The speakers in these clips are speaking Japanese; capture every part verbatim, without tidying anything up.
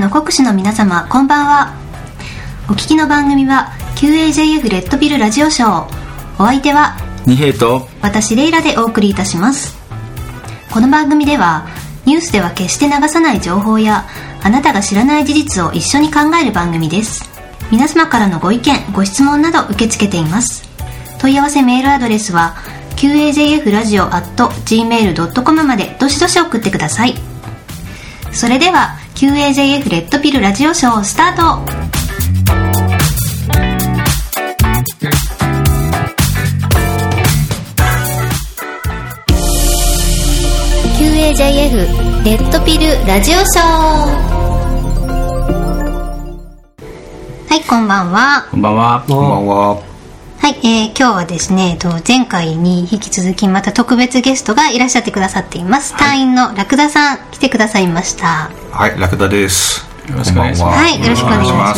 の国士の皆様、こんばんは。お聞きの番組は キューエージェーエフ レッドビルラジオショー。お相手は二平と私レイラでお送りいたします。この番組ではニュースでは決して流さない情報やあなたが知らない事実を一緒に考える番組です。皆様からのご意見ご質問など受け付けています。問い合わせメールアドレスは キューエージェーエフラジオ アットジーメールドットコム までどしどし送ってください。それでは キューエージェーエフ レッドピルラジオショースタート。キューエージェーエフ レッドピルラジオショー。はい、こんばんは。 こんばんは。 こんばんは。 はい、えー、今日はですね、前回に引き続きまた特別ゲストがいらっしゃってくださっています。はい、隊員のラクダさん来てくださいました。 はい、ラクダです。 よろしくお願いします。 はい、よろしくお願いします。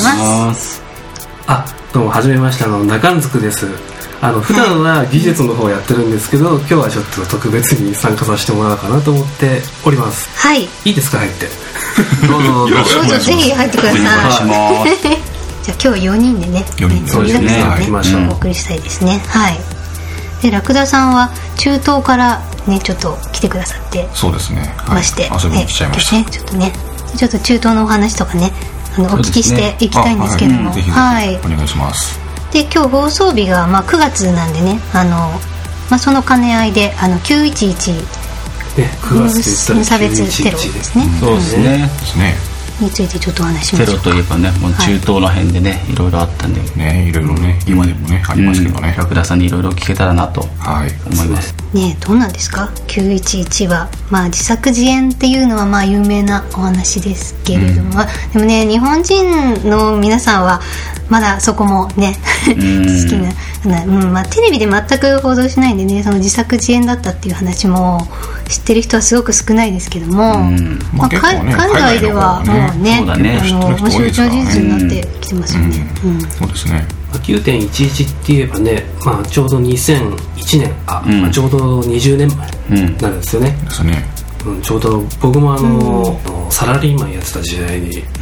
あ、どうもはじめまして、あの中んずくです。あの普段は技術の方をやってるんですけど、はい、今日はちょっと特別に参加させてもらおうかなと思っております。 はい。 いいですか、入って。 どうぞどうぞ。 どうぞぜひ入ってください。お願いします。じゃあ今日よにんでね、 よにんでそうですね、 ね、 はい、ましょう。 お送りしたいですね。はい。で、ラクダさんは中東からねちょっと来てくださってそうですね、 はい、まして、 遊びに来ちゃいました。 ね、ちょっとね、ちょっと中東のお話とかね、あのお聞きしていきたいんですけども、 ぜひぜひはい、 お願いします。 で、今日放送日がまあくがつなんでね、あのまあその兼ね合いであのきゅういちいちね、くがつ無差別テロですね。 そうですね。 ですね。 についてちょっとお話しましょう。 テロといえばね、もう中東の辺でね、はい、いろいろあったんでね、いろいろね、今でもね、ありますけどね、 ラクダさんにいろいろ聞けたらなと思います。 ね、どうなんですかきゅういちいちは、まあ、自作自演っていうのはまあ有名なお話ですけれども、うん、でもね、日本人の皆さんはまだそこもね好きな、うんまあ、テレビで全く報道しないんでね、その自作自演だったっていう話も知ってる人はすごく少ないですけども、うんまあまあね、海外ではもうね、ね、あの面白い事実になってきてますよね。うんうん、 そうですね。 きゅうてんいちいち って言えばね、まあ、ちょうどにせんいちねん、あ、うんまあ、ちょうどにじゅうねんまえなんですよね。うん、ですね。うん、ちょうど僕もあの、うん、サラリーマンやってた時代に、うん、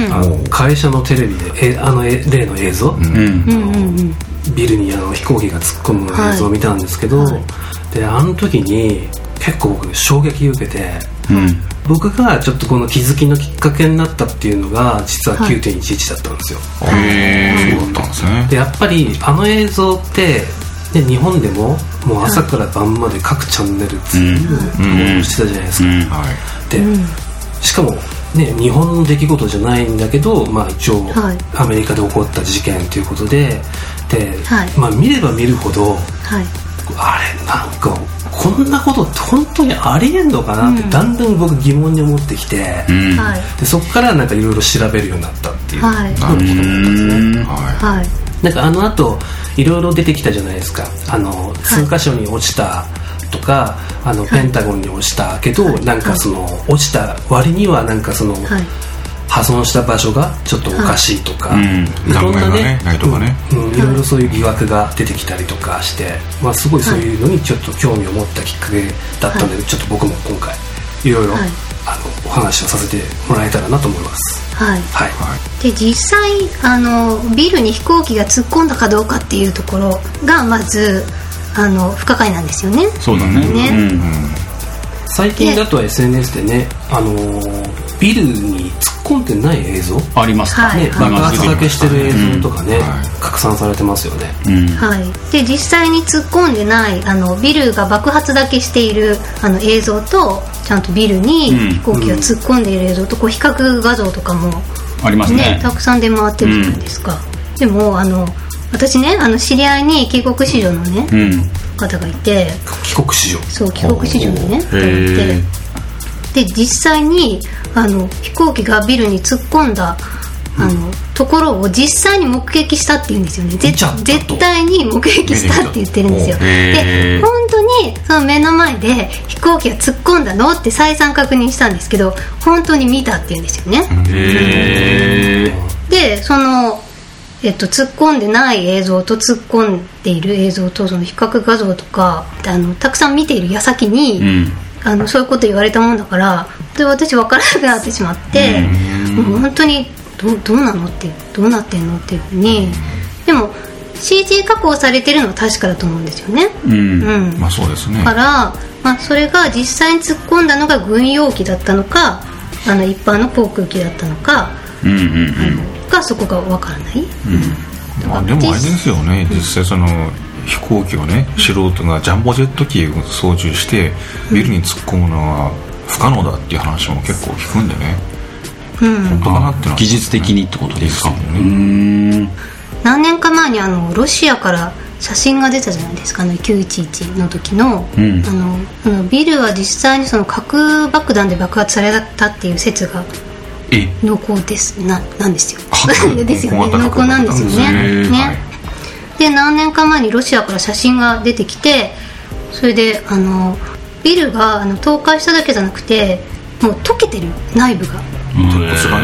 あの会社のテレビでえあの例の映像、うん、あのビルにあの飛行機が突っ込む映像を見たんですけど、はいはい、であの時に結構僕衝撃を受けて、うん、僕がちょっとこの気づきのきっかけになったっていうのが実は きゅうてんいちいち だったんですよ。 はい、へー、そうだったんですね。 でやっぱりあの映像ってで日本でももう朝から晩まで各チャンネルずっとしてたじゃないですか。うんうん、で、うん、しかも、ね、日本の出来事じゃないんだけど、まあ、一応、はい、アメリカで起こった事件ということで、で、はいまあ、見れば見るほど、はい、あれなんかこんなことって本当にありえんのかなってだんだん僕疑問に思ってきて、うん、でそこからなんかいろいろ調べるようになったっていうのがことだったんですね。はいはいなんかあの後いろいろ出てきたじゃないですか。あの数箇所に落ちたとか、はい、あのペンタゴンに落ちたけど、はい、なんかその落ちた割にはなんかその、はい、破損した場所がちょっとおかしいとか、はい、いろんなね、うんうん、いろいろそういう疑惑が出てきたりとかして、まあ、すごいそういうのにちょっと興味を持ったきっかけだったので、はい、ちょっと僕も今回いろいろ、はい、あのお話をさせてもらえたらなと思います。 はいはい、で実際あのビルに飛行機が突っ込んだかどうかっていうところがまずあの不可解なんですよね。 そうだね。ね、うんうん、 最近だと エスエヌエス でね、あのビルに突っ込んでない映像ありますか、 ね、爆発だけしてる映像とかね、うんはい、拡散されてますよね。 うんはい、で実際に突っ込んでないあのビルが爆発だけしているあの映像とちゃんとビルに飛行機が突っ込んでいる映像とこう比較画像とかも、ねありますね、 たくさん出回ってるじゃないですか。うん、でもあの私ねあの知り合いに帰国子女のね、うん、方がいて帰国子女そう帰国子女のね方がいてで実際にあの飛行機がビルに突っ込んだあの、うん、ところを実際に目撃したっていうんですよね。絶対に目撃したって言ってるんですよ。で本当にその目の前で飛行機が突っ込んだのって再三確認したんですけど本当に見たっていうんですよね。へでその、えっと、突っ込んでない映像と突っ込んでいる映像とその比較画像とかあのたくさん見ている矢先に、うんあのそういうこと言われたもんだからで私分からなくなってしまって、もう本当に ど, どうなのってどうなってんのっていうふうに。でも シージー 加工されてるのは確かだと思うんですよね。 うん、うん、まあそうですね。 だから、まあ、それが実際に突っ込んだのが軍用機だったのか、あの一般の航空機だったのか、うんうんうん、がそこが分からない。うん、 まあ、でもあれですよね、実際その飛行機をね、素人がジャンボジェット機を操縦してビルに突っ込むのは不可能だっていう話も結構聞くんでね、うん、本当かなってのは、 技術的にってことですか。 ですよね。うーん、 何年か前にあのロシアから写真が出たじゃないですか、ね、きゅういちいちの時 の,、うん、あのあのビルは実際にその核爆弾で爆発されたっていう説が濃厚ですななんですよですよね、濃厚なんですよね。ね、で何年か前にロシアから写真が出てきて、それであのビルがあの倒壊しただけじゃなくてもう溶けてる、内部が、うん、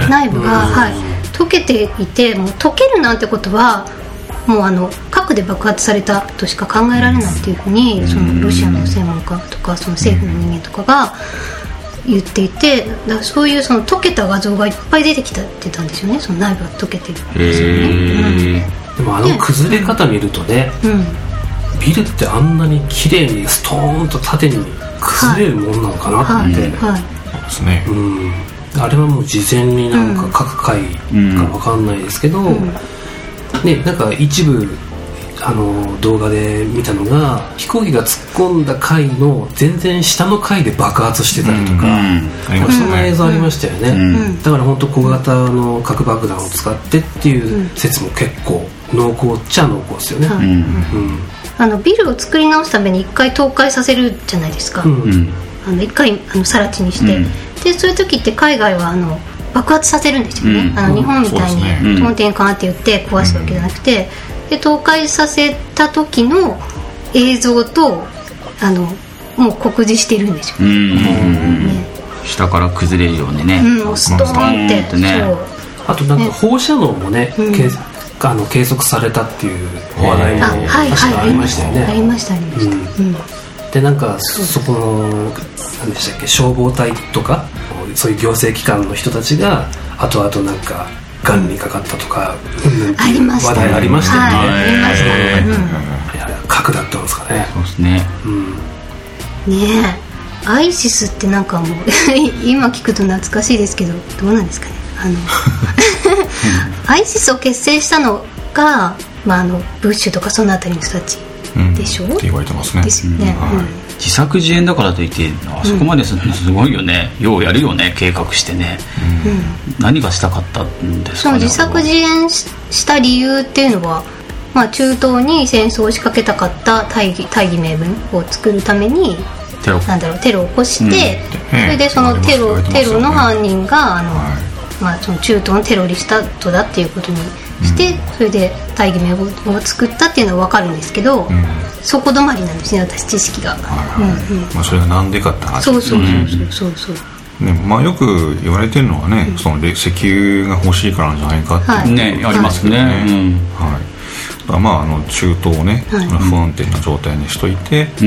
内部が、はい、溶けていて、もう溶けるなんてことはもうあの核で爆発されたとしか考えられないっていうふうに、そのロシアの専門家とかその政府の人間とかが言っていて、だからそういうその溶けた画像がいっぱい出てきたって言ったんですよね、その内部が溶けてるんですよね。 うん、でもあの崩れ方見るとね、うん、ビルってあんなに綺麗にストーンと縦に崩れるもんなのかなって、はいはいはい、そうですね、うん、あれはもう事前になんか各回か分かんないですけど、うんね、なんか一部あの動画で見たのが、飛行機が突っ込んだ階の全然下の階で爆発してたりとか、うんうん、そんな映像ありましたよね、うん、だから本当小型の核爆弾を使ってっていう説も結構濃厚っちゃ濃厚ですよね、うんうん、 あのビルを作り直すために一回倒壊させるじゃないですか、うん、あの一回あの更地にして、うん、でそういう時って海外はあの爆発させるんですよね、うん、あの日本みたいにトンテンカンって言って壊すわけじゃなくて、うん、で倒壊させた時の映像とあのもう酷似してるんですよ、うんうんね、下から崩れるようにね、 うん、ストーンって、ね、そうあとなんか放射能もね、うん、あの計測されたっていう話題も確かありましたよね。 ありましたありました、うんうん、 でなんか そ, そこの何でしたっけ、消防隊とかそういう行政機関の人たちが後々なんかがんにかかったとか、 うん、ありましたね、 話題ありましたよね、 はい、ありましたね、 うん、核だったんですかね。 そうですね、 うん、ねえアイシスってなんかもう今聞くと懐かしいですけど、どうなんですかね、あのアイシスを結成したのが、まあ、あのブッシュとかそのあたりの人たちでしょ、うん、 って言われてますね。 ですよね、うん、はい、 自作自演だからといってあそこまでするのすごいよね、うん、ようやるよね、計画してね、うん、何がしたかったんですかね。 自作自演した理由っていうのは、まあ、中東に戦争を仕掛けたかった大義、大義名分を作るためにテロ、なんだろう、テロを起こして、うん、それでそのテロ、ね、テロの犯人があの、はい、まあ、その中東のテロリストだっていうことにして、うん、それで大義名分を作ったっていうのは分かるんですけど、うん、そこ止まりなんですね、私知識が、はいはい、うんうん、 まあ、それがなんでかって話ですね。そうそうそうそうそう、 ね、まあ、よく言われてるのはね、うん、その石油が欲しいからなんじゃないかっていう、 はい、ね、ありますね、はい、うん、 はい、だからまあ、あの中東をね、はい、不安定な状態にしといて、うん、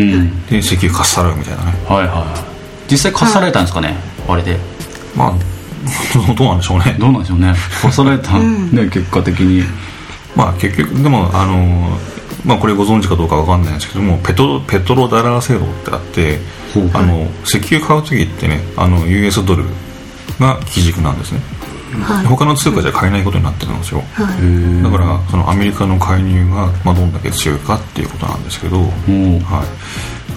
で石油かっさらうみたいなね、 はいはい、実際かっさられたんですかね、はい、あれで、 まあどうなんでしょうね、 どうなんでしょうね、かっさられた、ね、うん、結果的に、 まあ結局でもあの、まあ、これご存知かどうかわかんないんですけども、ペトロ、ペトロダラー制度ってあって、あの石油買う時ってね、あの ユーエス ドルが基軸なんですね、はい、他の通貨じゃ買えないことになってるんですよ、はい、だからそのアメリカの介入が、まあ、どんだけ強いかっていうことなんですけど、はい、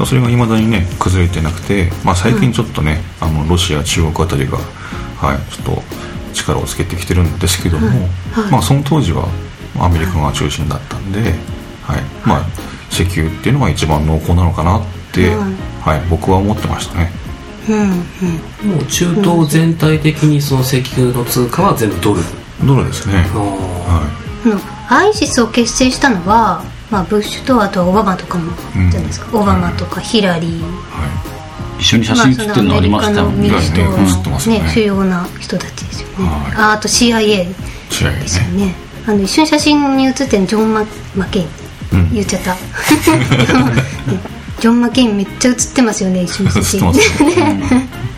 それがいまだにね崩れてなくて、まあ、最近ちょっとね、うん、あのロシア中国あたりが、はい、ちょっと力をつけてきてるんですけども、はいはい、まあ、その当時はアメリカが中心だったんで、はい、まあ、石油っていうのが一番濃厚なのかなって、はいはい、僕は思ってましたね、 うんうん、もう中東全体的にその石油の通貨は全部ドル、 ドルですね、はい、うん、アイシスを結成したのは、まあ、ブッシュとあとはオバマとかもじゃないですか、うん、オバマとかヒラリー、はい、 一緒に写真撮ってるのありましたよね、 まあ、そのアメリカの民主党の、ね、主要な人たちですよね、はい、あ, あと シーアイエー ですよね、ね、あの一緒に写真に写ってるジョン・マ, マケイン、うん、言っちゃったジョン・マケインめっちゃ写ってますよね、一緒に写真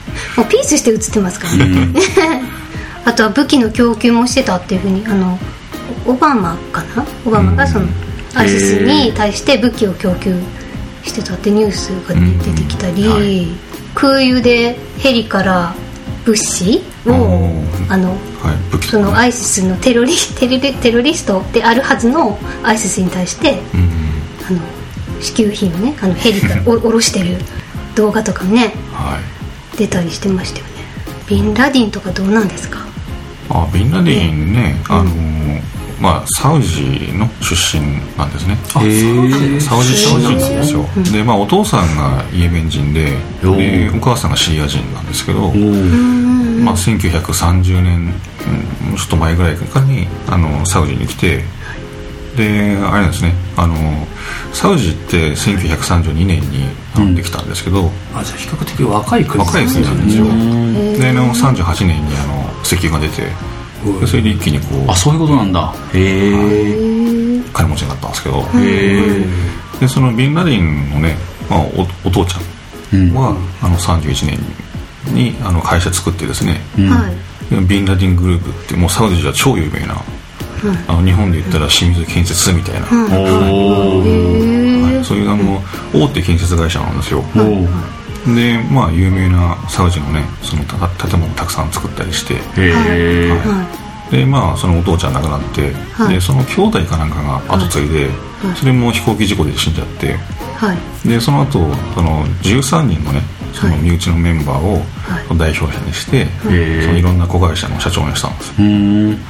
もうピースして写ってますからね、うん、あとは武器の供給もしてたっていうふうにあのオバマかなオバマがその、うん、アイシスに対して武器を供給してたってニュースが、ね、出てきたり、うんはい、空輸でヘリから物資をあの、はい、そのアイシスのテロリ、テロリ、テロリストであるはずのアイシスに対して、うん、あの支給品をねあのヘリからお下ろしてる動画とかね、はい、出たりしてましたよね。ビンラディンとかどうなんですか？ あビンラディンね、ねあのーまあ、サウジの出身なんですね。あサウジ出身なんですよ。で、まあ、お父さんがイエメン人 で, でお母さんがシリア人なんですけど、まあ、せんきゅうひゃくさんじゅうねん、うん、ちょっと前ぐらいかにあのサウジに来て、であれなんですねあのサウジってせんきゅうひゃくさんじゅうにねんにあのできたんですけど、うん、 あじゃあ比較的若い国若い国なんですよ。でのさんじゅうはちねんにあの石油が出てでそれで一気にこうあそういうことなんだへえ金持ちになったんですけどへでそのビンラディンのね、まあ、お, お父ちゃんは、うん、あのさんじゅういちねんにあの会社作ってですね、うん、ビンラディングループってもうサウジじゃ超有名な、うん、あの日本で言ったら清水建設みたいな、うんはい、そういうあの大手建設会社なんですよ。でまあ有名なサウジのねその建物をたくさん作ったりしてへ、はい、でまあそのお父ちゃん亡くなって、はい、でその兄弟かなんかが後継いで、はい、それも飛行機事故で死んじゃって、はい、でその後そのじゅうさんにんのねその身内のメンバーを代表者にして、はい、そのいろんな子会社の社長にしたんです、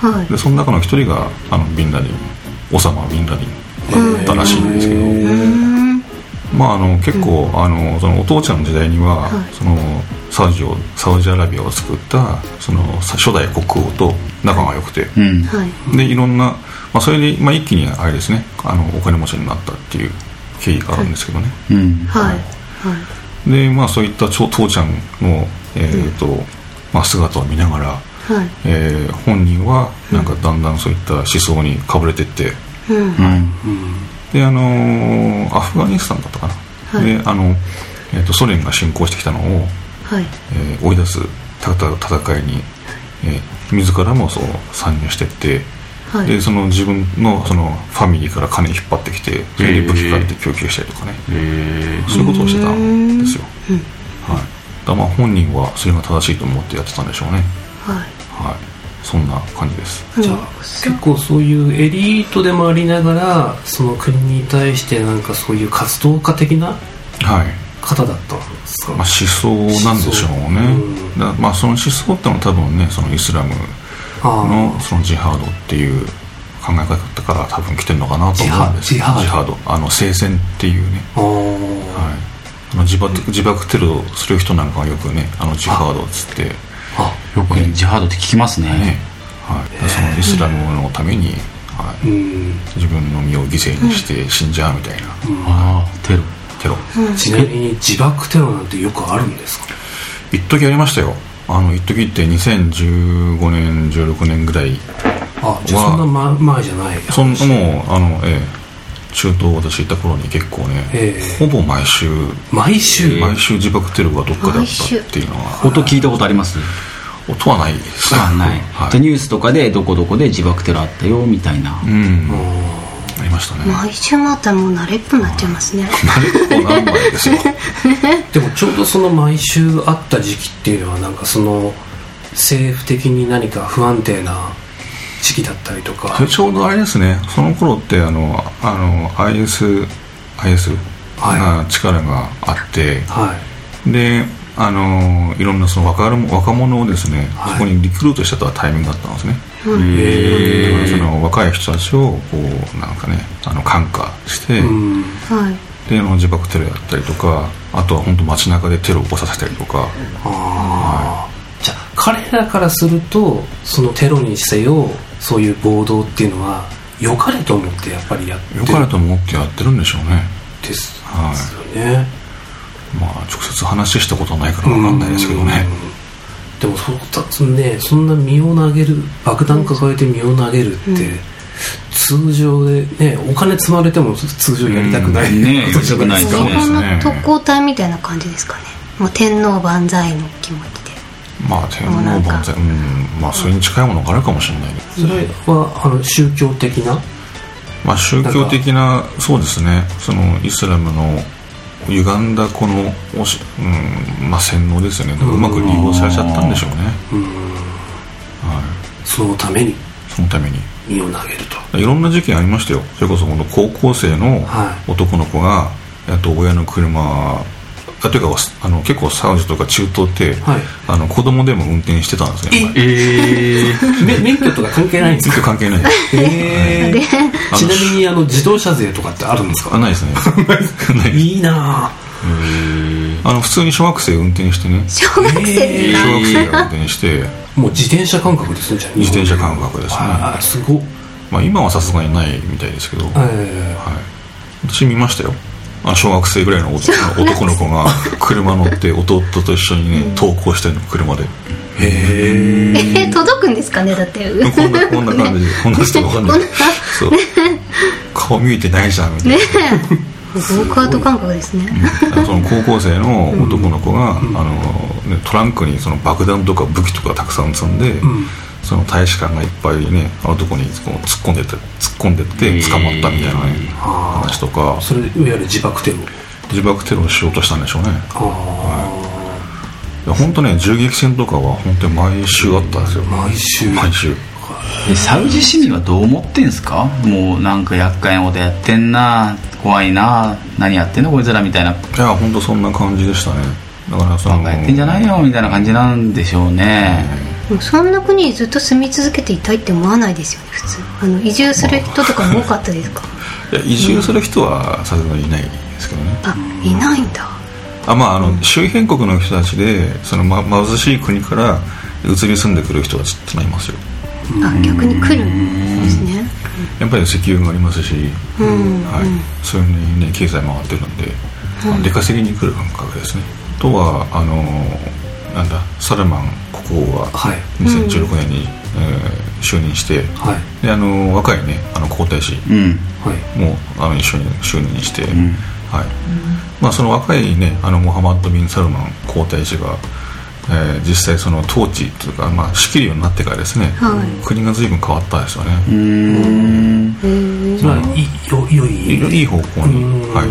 はい、でその中の一人があのビンラディンオサマ・ビンラディンだったらしいんですけどまあ、あの結構、うん、あのそのお父ちゃんの時代には、はい、そのサウジをサウジアラビアを作ったその初代国王と仲が良くて、うん、でいろんな、まあ、それで、まあ、一気にあれですねあのお金持ちになったっていう経緯があるんですけどね、はいうんはいはい、でまあそういった父ちゃんの、えーとうんまあ、姿を見ながら、はいえー、本人はなんかだんだんそういった思想にかぶれていって、うんうんうんであのー、アフガニスタンだったかな、はい、であの、えー、とソ連が侵攻してきたのを、はいえー、追い出す戦いに、えー、自らもそう参入していって、はい、でその自分 の, そのファミリーから金引っ張ってきてそれで武器買って供給したりとかね、えー、そういうことをしてたんですよ、はい、だまあ本人はそれが正しいと思ってやってたんでしょうねはい、はいそんな感じです。 じゃあ結構そういうエリートでもありながらその国に対してなんかそういう活動家的な方だったんですか、 はいまあ、思想なんでしょうね、うんだまあ、その思想ってのは多分ねそのイスラム の, そのジハードっていう考え方から多分来てるのかなと思うんです。ジハード、ジハードあの聖戦っていうね、はい、あの 自, 爆自爆テロする人なんかがよくねあのジハードっつってあよく、ね、ジハードって聞きますね、ねはい、そのイスラムのために、はい、自分の身を犠牲にして死んじゃうみたいな、うん、 あテロテロ、 うん、ちなみに自爆テロなんてよくあるんですか？ 一時ありましたよ。あの一時ってにせんじゅうごねんじゅうろくねんぐらいあじゃあそんな前じゃないそんなもうあの、ええ、中東私行った頃に結構ね、えー、ほぼ毎週毎週毎週自爆テロがどっかであったっていうのは音聞いたことあります？ 音はないですね。ない、はい、ニュースとかでどこどこで自爆テロあったよみたいな、うん、 ありましたね。 毎週もあったらもう慣れっぽくなっちゃいますね。 慣れっぽなんないですよでもちょうどその毎週あった時期っていうのはなんかその政府的に何か不安定な時期だったりとかちょうどあれですねその頃ってあのあの アイエス アイエス が力があって、はい、であのいろんなその 若, 若者をですね、はい、そこにリクルートしたタイミングだったんですね、うん、へだからその若い人たちをこうなんかねあの感化して、うんはい、であの自爆テロやったりとかあとは本当街中でテロを起こさせたりとかあ、 はい、じゃあ彼らからするとそのテロにせよそういう暴動っていうのは良かれと思ってやっぱりやってる良かれと思ってやってるんでしょうねです、はい、ですよね。 まあ直接話したことはないから分かんないですけどね。 でもそたつねそんな身を投げる爆弾抱えて身を投げるって、うん、通常でねお金積まれても通常やりたくない、うん、 ねことじゃないですかね。 日本の特攻隊みたいな感じですかね。 もう天皇万歳の気持ちで、 まあ天皇万歳、うん、まあそれに近いものがあるかもしれないね。 それはあの宗教的な、 まあ宗教的な、そうですね、そのイスラムの歪んだこのおし、うんまあ、洗脳ですよね。うまく利用されちゃったんでしょうね。うん、はい、 そのためにそのために身を投げると。 いろんな事件ありましたよ。それこそこの高校生の男の子が、はい、と親の車あというかあの結構サウジとか中東って、はい、あの子供でも運転してたんですね。 えー、免許とか関係ないんですか？ 免許関係ないです、 えー、ちなみにあの自動車税とかってあるんですか？ あ、ないですねいいなぁ。あの普通に小学生運転してね、 小学生で、 えー、小学生が運転してもう自転車感覚ですね。じゃあ自転車感覚ですね。 あ、すごっ。 まあ、今はさすがにないみたいですけど、はい、はい、私見ましたよ。あ、小学生ぐらいの男の子が車乗って弟と一緒にね登校してるの、車で。 へえー、届くんですかね。だってこんなこんな感じで、こんな人わかんないそう顔見えてないじゃんみたいなねゴーカート感覚ですね、 うん、その高校生の男の子が、うん、あのね、トランクにその爆弾とか武器とかたくさん積んで、うん、その大使館がいっぱいね、あのとこにこう突っ込んでって突っ込んでって捕まったみたいなね、えー、話とか。 それいわゆる自爆テロ自爆テロをしようとしたんでしょうね。あ、はい、いや本当ね、銃撃戦とかは本当に毎週あったんですよ。 毎週毎週。 サウジ市民はどう思ってんすか？もうなんか厄介なことやってんな、怖いな、何やってんのこいつらみたいな。いや本当そんな感じでしたね。だからそのバカやってんじゃないよみたいな感じなんでしょうね。 でもそんな国にずっと住み続けていたいって思わないですよね普通。あの移住する人とかも多かったですか？ いや移住する人はさすがにいないですけどね。 あ、いないんだ。 あ、まあ、あの周辺国の人たちでその、ま、貧しい国から移り住んでくる人たちってのはいますよ。 あ、逆に来るんですね。 やっぱり石油がありますし、うん、はい、そういうふうにね経済回ってるんで、うん、出稼ぎに来る感覚ですね。あとはあのなんだサルマン国王がにせんじゅうろくねんに、はい、えー、就任して、はい、であの若いねあの皇太子も、うん、あの一緒に就任して、うん、はい、うん、まあ、その若いねあのモハマッド・ビン・サルマン皇太子が、えー、実際その統治というか、まあ、仕切るようになってからですね、はい、国が随分変わったですよね。うーん、 うーん、それはいい、よいいいい方向に、はい、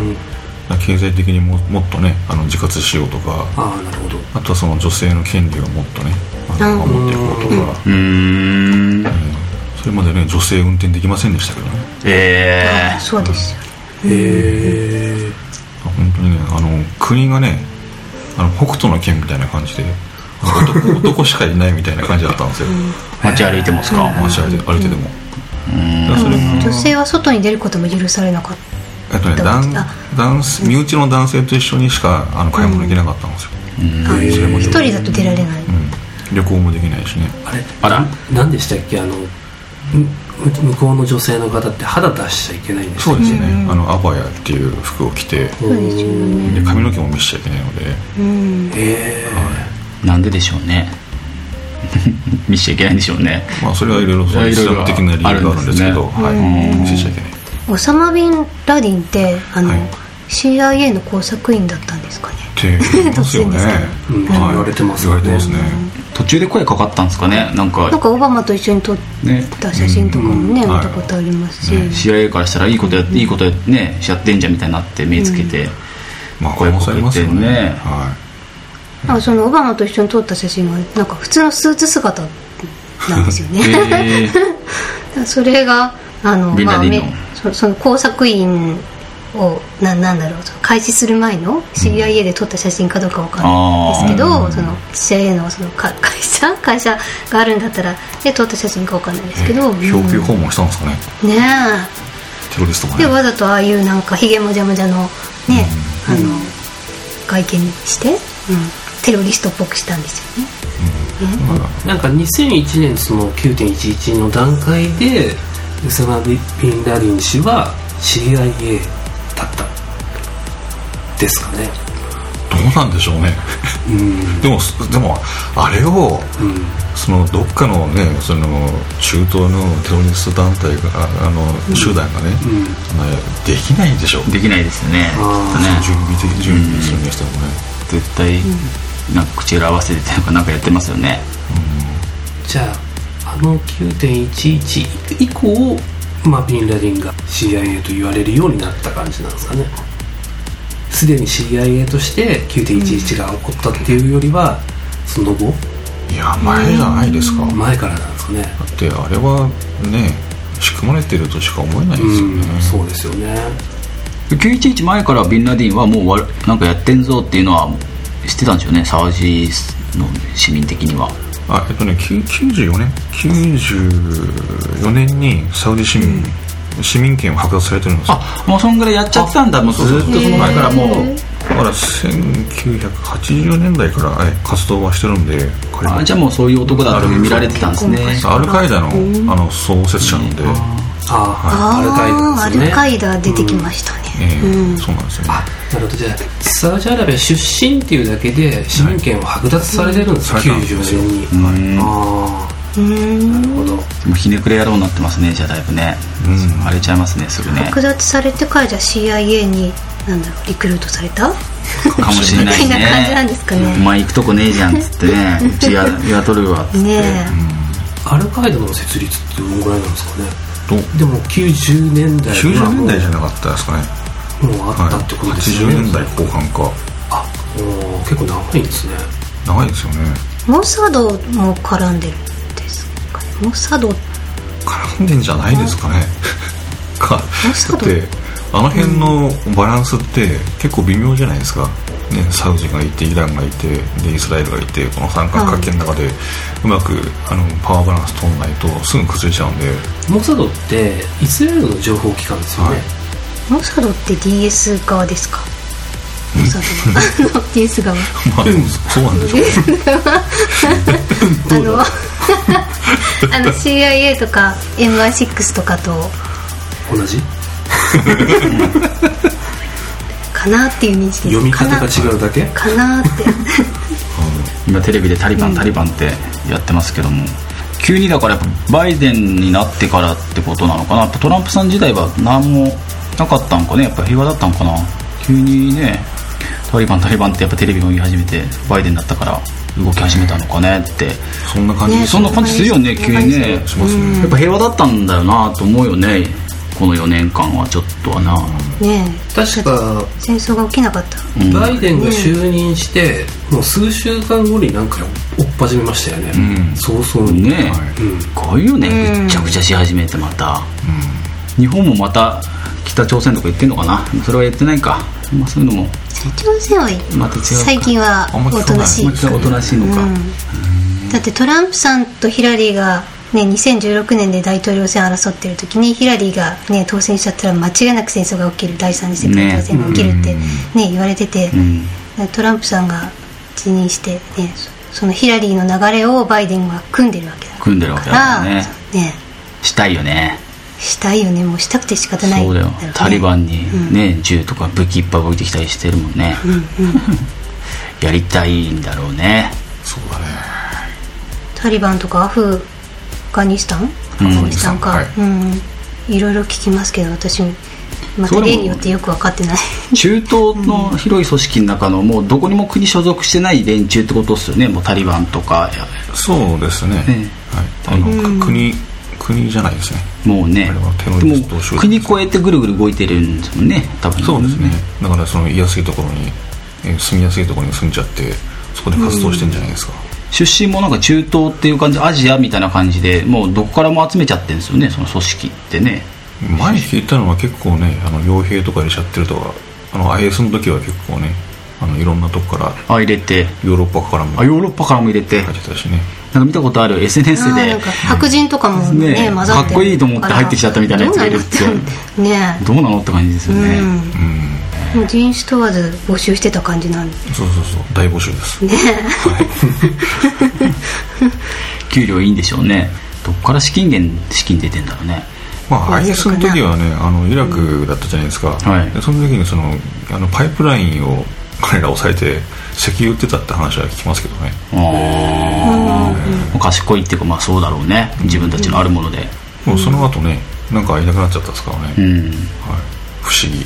経済的に も, もっとねあの自活しようとか、 あ, なるほど、あとはその女性の権利をもっとねあの守っていこうとか、うーん、えー、それまでね女性運転できませんでしたけどね。 えー、そうですよ。 へえー、本当にねあの国がねあの北斗の拳みたいな感じで男, 男しかいないみたいな感じだったんですよ。 街歩いてますか？ 街歩いて、歩いてでも、 うん、だそれ女性は外に出ることも許されなかった。 えっとね、男男身内の男性と一緒にしかあの買い物行けなかったんですよ。 うん、それも一人だと出られない、うん、 旅行もできないしね。 あれ、あら、何でしたっけ、あの向こうの女性の方って肌出しちゃいけないんですよね。そうですね、あのアバヤっていう服を着て、で髪の毛も見せちゃいけないので、うん、 へー、なんででしょうね見せちゃいけないんでしょうね。 まあ、それはいろいろイスラム的な理由があるんですけど、はい、見せちゃいけない。 オサマ・ビン・ラディンってあの、はい、シーアイエー の工作員だったんですかね。 って言いますよね。うん、 言われてますね。 言われてますね。 途中で声かかったんですかね。なんかなんかオバマと一緒に撮った写真とかもね、見たことありますし、ね、 シーアイエー からしたらいいことやっていいことやってねしやってんじゃんみたいになって目つけて、うん、 まあ声もされますよね。 はい。なんかそのオバマと一緒に撮った写真はなんか普通のスーツ姿なんですよね。えー、それがあのまあそ, その工作員を な, なんだろうその開始する前の シーアイエー で撮った写真かどうかわかんないですけど、うん、その シーアイエー の, その会社会社があるんだったらで撮った写真かわかんないですけど、 えー、表敬訪問したんですかね。 ねえ、テロリストもね。 でわざとああいうなんかひげもじゃもじゃのね、うん、あの、うん、外見にして、うん、テロリストっぽくしたんですよね。 うんね、なんかにせんいちねんその きゅうてんいちいち の段階でウサマ・ビン・ラディン氏は シーアイエー だったですかね。 どうなんでしょうね。うん、でもでもあれを、うん、そのどっかのねその中東のテロリスト団体があの、うん、集団がね、うん、できないでしょ。 できないですよね。 準備的準備するにしてもね。 絶対なんか口裏合わせてなんかやってますよね、 うん、じゃああの きゅうてんいちいち 以降、まあ、ビンラディンが シーアイエー と言われるようになった感じなんですかね。すでに シーアイエー として きゅうてんいちいち が起こったっていうよりはその後、 いや前じゃないですか。 前からなんですかね。 だってあれはね仕組まれてるとしか思えないですよね、 うん、そうですよね。 きゅういちいち前からビンラディンはもうなんかやってんぞっていうのは知ってたんですよね、サウジの市民的には。 あえっとねきゅうじゅうよねんきゅうじゅうよねんにサウジ市民、うん、市民権を剥奪されてるんですよ。 あもうそんぐらいやっちゃってたんだ。もうずっとその前からもうだからせんきゅうひゃくはちじゅうねんだいから活動はしてるんで、 あじゃあもうそういう男だと見られてたんですね。 アルカイダの、あの創設者なんで、ああ、アルカイダですね。 アルカイダ出てきましたね、 うんうん、そうなんですよね。 あなるほど。じゃあサウジアラビア出身っていうだけで市民権を剥奪されてるんですか、はい、きゅうじゅうよねんに、うん、あうん、 なるほど。 もうひねくれ野郎になってますね。じゃあだいぶね、うん、荒れちゃいますねすぐね。 剥奪されてからじゃあ シーアイエー になんだろうリクルートされたかもしれないね。 みたいな感じなんですかね。 お前行くとこねえじゃんっつってねうち雇るわっつってね、 うん、アルカイダの設立ってどのぐらいなんですかね。でもきゅうじゅうねんだいきゅうじゅうねんだいじゃなかったですかね。 もうあったってことですね、 はい、はちじゅうねんだいこう半か。 あお結構長いんですね。 長いですよね。 モサドも絡んでるんですかね。モサド絡んでんじゃないですかねかだってあの辺のバランスって結構微妙じゃないですか、ね、サウジがいてイランがいてでイスラエルがいて、この三角関係の中でうまくあのパワーバランス取んないとすぐ崩れちゃうんで。 モサドってイスラエルの情報機関ですよね、はい、 モサドって ディーエス 側ですか。モサドの ディーエス 側まあそうなんでしょうあのあの シーアイエー とか エムアイシックス とかと同じかなっていう認識です。 読み方が違うだけかなって今テレビでタリバン、うん、タリバンってやってますけども、急にだからやっぱバイデンになってからってことなのかな。やっぱトランプさん時代は何もなかったんかね。やっぱ平和だったんかな。急にねタリバンタリバンってやっぱテレビも言い始めてバイデンだったから動き始めたのかねって。 そんな感じ、 ね、そんな感じするよね急にね。しますね。やっぱ平和だったんだよなと思うよねこのよねんかんはちょっとはな、 ね、 確か戦争が起きなかった、 うん、バイデンが就任して、ね、もう数週間後になんか追っ始めましたよね、うん、早々にね、うん、こういうねめちゃくちゃし始めてまた、うん、日本もまた北朝鮮とか言ってんのかな。それは言ってないか、まあ、そういうのも北朝鮮はまた違う最近はおとなしい、 おとなしいのか、うんうん、だってトランプさんとヒラリーがね、にせんじゅうろくねんで大統領選争ってる時にヒラリーが、ね、当選しちゃったら間違いなく戦争が起きる、第三次世界大戦が起きるって、ねね、言われてて、うん、トランプさんが辞任して、ね、そのヒラリーの流れをバイデンは組んでるわけだから、 組んでるわけだからね、 ねしたいよねしたいよね。もうしたくて仕方ないんだろうね。 そうだよ、タリバンに、ねうん、銃とか武器いっぱい置いてきたりしてるもんね、うんうん、やりたいんだろうね。 そうだね。 タリバンとかアフガニスタン、アフガニスタンか、はいうん、いろいろ聞きますけど私また例によってよく分かってない。 中東の広い組織の中のもうどこにも国所属してない連中ってことですよね。もうタリバンとか。 そうですね、ねはい、あの、うん、国国じゃないですね。もうねもう国越えてぐるぐる動いてるんですもんね多分。 そうですね。だからその居やすいところに住みやすいところに住んじゃってそこで活動してるんじゃないですか、うん出身もなんか中東っていう感じ、アジアみたいな感じでもうどこからも集めちゃってるんですよねその組織ってね。 前聞いたのは結構ねあの傭兵とか入れちゃってるとか、あの アイエス の時は結構ねあのいろんなとこからあ入れてヨーロッパからもあヨーロッパからも入れて入ってたしね。 なんか見たことある エスエヌエス でなんか白人とかも ね, ね混ざってかっこいいと思って入ってきちゃったみたいなやつがいるってねどうなのって感じですよね、うんうん、人種問わず募集してた感じなんで。 そうそうそう大募集ですね、はい、 給料いいんでしょうね。どっから資金源資金出てんだろうね。 まあ アイエス の時はねあのイラクだったじゃないですか、うんはい、でその時にそのあのパイプラインを彼ら抑えて石油売ってたって話は聞きますけどね。 ああ賢いっていうかまあそうだろうね自分たちのあるもので、 うん、もうその後ねなんかいなくなっちゃったですからね、うんはい、不思議不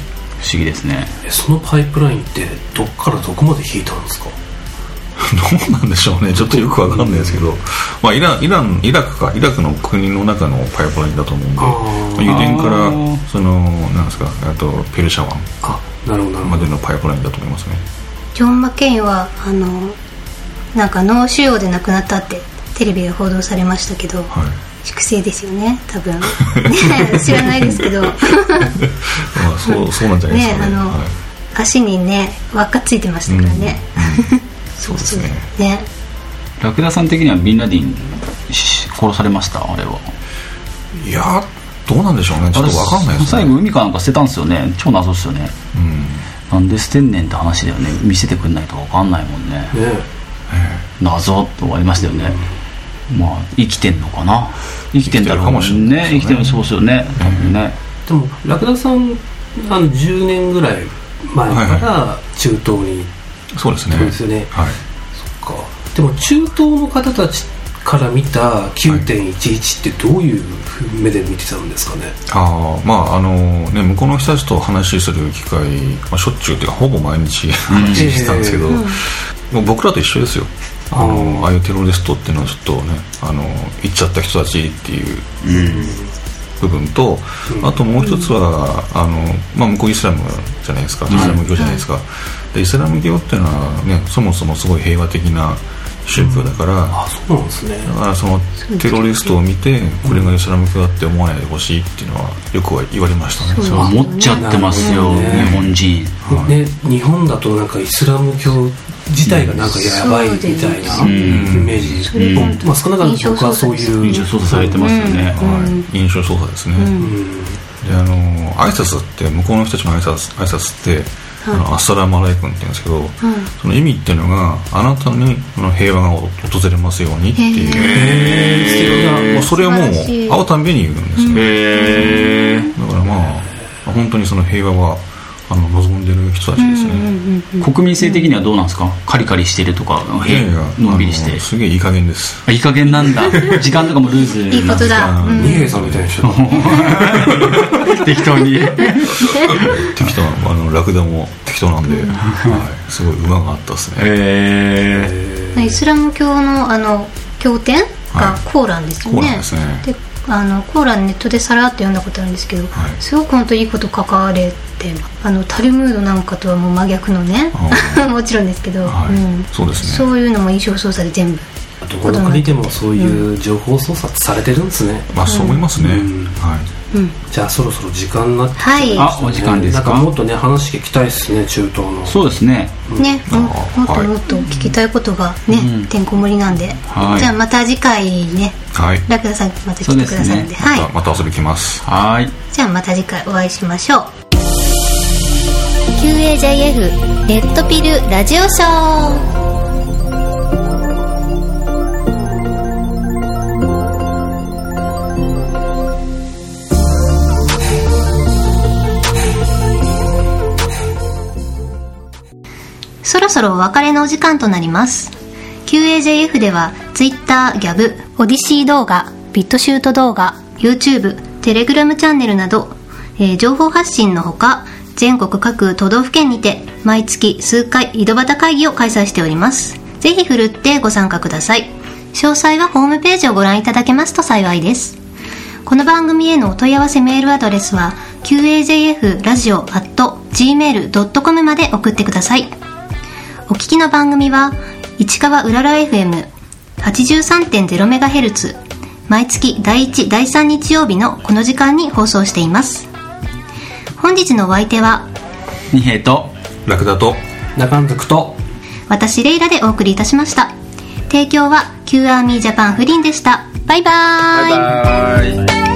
不思議ですね。 そのパイプラインってどっからどこまで引いたんですか？ どうなんでしょうね、ちょっとよくわかんないですけど、まあ、イラン、イラン、イラクか、イラクの国の中のパイプラインだと思うんで、まあ、油田からそのなんですか、あとペルシャ湾までのパイプラインだと思いますね。 ジョン・マケインはあのなんか脳腫瘍で亡くなったってテレビで報道されましたけど、はい、粛清ですよね多分ね、知らないですけどまあそう、そうなんじゃないですかね。 ね、あの、はい、足にね輪っかついてましたからね、うんうん、 そうですね。 ね、 ラクダさん的にはビンラディン殺されました？あれは。 いやどうなんでしょうね、ちょっと分かんないですね。 最後海かなんか捨てたんですよね。超謎ですよね、うん、なんで捨てんねんって話だよね。見せてくんないと分かんないもんね。ねえ謎と終わりましたよね、うん、まあ生きてんのかな。生きてんだろうかもしれないね。生きてるそうですよね、多分ね。 でもラクダさんあのじゅうねんぐらい前から中東に、はいはい、 そうですね。 そうですよね、 はい、 そっか。でも中東の方たちから見た きゅうてんいちいち ってどういう目で見てたんですかね？ ああ、まああのね、向こうの人たちと話する機会、まあ、しょっちゅうっていうかほぼ毎日話してたんですけど、うん、もう僕らと一緒ですよ。あのああいうテロリストっていうのはちょっとね、あの行っちゃった人たちっていう部分と、うん、あともう一つはあの、まあ、向こうイスラムじゃないですか、イスラム教じゃないですか、はい、でイスラム教っていうのはね、そもそもすごい平和的な宗教だから、うん、 あ、そうなんですね。 だからそのテロリストを見てこれがイスラム教だって思わないでほしいっていうのはよくは言われましたね。 そう思っちゃってますよ、ね、日本人、 はいね、日本だとなんかイスラム教自体がなんかやばいみたいなイメージ、うんうん、まあ、少なからず僕はそういう印象操作されてますよね、 うん、はい、印象操作ですね、うん、であの挨拶って向こうの人たちの挨拶、挨拶ってあのアッサラムアライクンって言うんですけど、うん、その意味っていうのがあなたに平和が訪れますようにっていう、もうそれをもう会うたんびに言うんですよ、へー、だからまあ本当にその平和はあの望んでる人たちですね、うんうんうん、国民性的にはどうなんですか？カリカリしてるとか、 いやいやのんびりしてすげえいい加減です。 いい加減なんだ時間とかもルーズいいことだ、 二平さんみたいな人適当に適当な、あのラクダも適当なんで、はい、すごい馬があったですね。 へー、イスラム教のあの経典がコーランですよね、はい、コーランですね。であのコーランネットでさらっと読んだことあるんですけど、はい、すごく本当いいこと書かれて、あのタルムードなんかとはもう真逆のねもちろんですけど、はい、うん、そうですね、そういうのも印象操作で全部どこの国でもそういう情報操作されてるんですね、 うん、まあそう思いますね、うん、はい、 うん、じゃあそろそろ時間になってきて、ね、 はい、あ、お時間ですか。 なんかもっとね話聞きたいですね、中東の。 そうですね、 うん、ね、も, もっともっと聞きたいことがね、うん、てんこ盛りなんで、はい、じゃあまた次回ね、はい、ラクダさんまた来てくださるんで、 はい、また、また遊び来ます。 はい、 じゃあまた次回お会いしましょう。 キューエージェイエフ レッドピルラジオショー。そろそろお別れのお時間となります。 キューエージェイエフ では Twitter、ギャブ、オディシー動画、ビットシュート動画、 YouTube、 テレグラムチャンネルなど、えー、情報発信のほか全国各都道府県にて毎月数回井戸端会議を開催しております。ぜひふるってご参加ください。詳細はホームページをご覧いただけますと幸いです。この番組へのお問い合わせメールアドレスは キューエージェイエフラジオアットジーメールドットコム まで送ってください。お聞きの番組は市川うらら エフエムはちじゅうさんてんゼロメガヘルツ 毎月だいいちだいさん日曜日のこの時間に放送しています。本日のお相手は二平とラクダと中野徳と私レイラでお送りいたしました。提供は Q アーミージャパンフリンでした。バイバーイ。バイバーイ。